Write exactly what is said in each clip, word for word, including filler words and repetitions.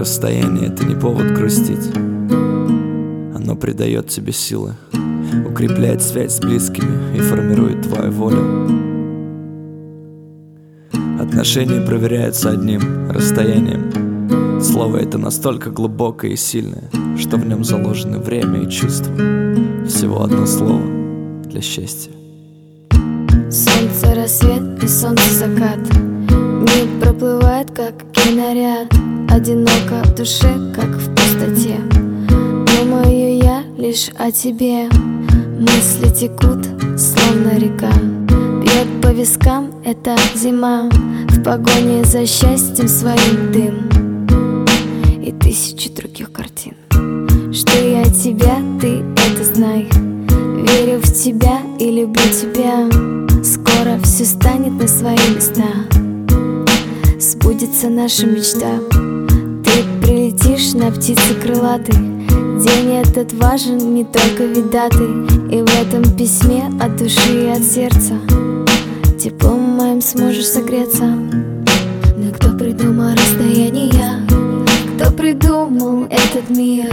Расстояние — это не повод грустить. Оно придает тебе силы, укрепляет связь с близкими и формирует твою волю. Отношения проверяются одним расстоянием. Слово это настолько глубокое и сильное, что в нем заложены время и чувства. Всего одно слово для счастья. Солнце, рассвет и солнце, закат. Мир проплывает, как киноряд. Одиноко в душе, как в пустоте. Думаю я лишь о тебе. Мысли текут, словно река. Бьет по вискам эта зима. В погоне за счастьем своим дым и тысячи других картин. Что я тебя, ты это знай. Верю в тебя и люблю тебя. Скоро все станет на свои места. Сбудется наша мечта. Ты прилетишь на птице крылатой. День этот важен, не только ведь даты. И в этом письме от души и от сердца теплом моим сможешь согреться. Но кто придумал расстояние? Кто придумал этот мир?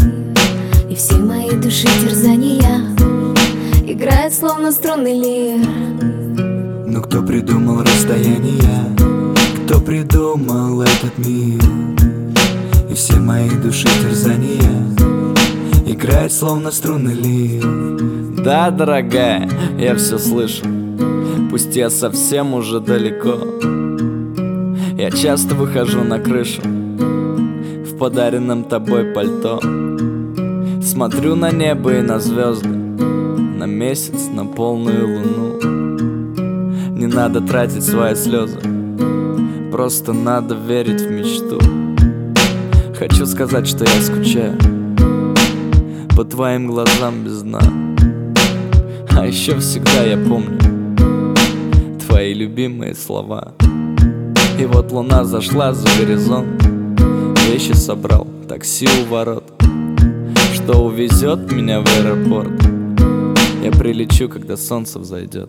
И все мои души терзания играет словно струнный лир. Но кто придумал расстояние? Кто придумал этот мир? И все мои души терзания играет словно струнный лир. Да, дорогая, я все слышу. Пусть я совсем уже далеко. Я часто выхожу на крышу в подаренном тобой пальто. Смотрю на небо и на звезды, на месяц, на полную луну. Не надо тратить свои слезы, просто надо верить в мечту. Хочу сказать, что я скучаю по твоим глазам без дна. А еще всегда я помню твои любимые слова. И вот луна зашла за горизонт. Вещи собрал, такси у ворот, что увезет меня в аэропорт. Я прилечу, когда солнце взойдет.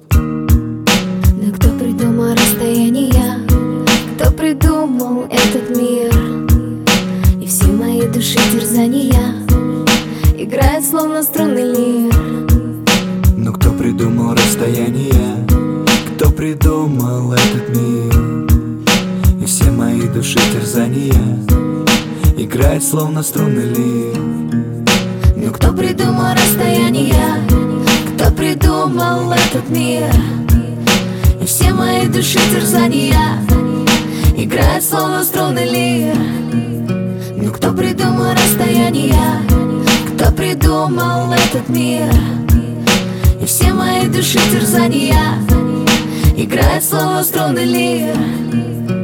Но кто придумал расстояние? Кто придумал этот мир? И все мои души терзания играет словно струнный лир. Но кто придумал расстояние? Кто придумал этот мир? И все мои души терзания играет словно струнный лир. Но кто придумал расстояние? Кто придумал этот мир? И все мои души терзания играет словно струнный лир. Но кто придумал расстояние? Кто придумал этот мир? И все мои души терзания играет словно струнный лир.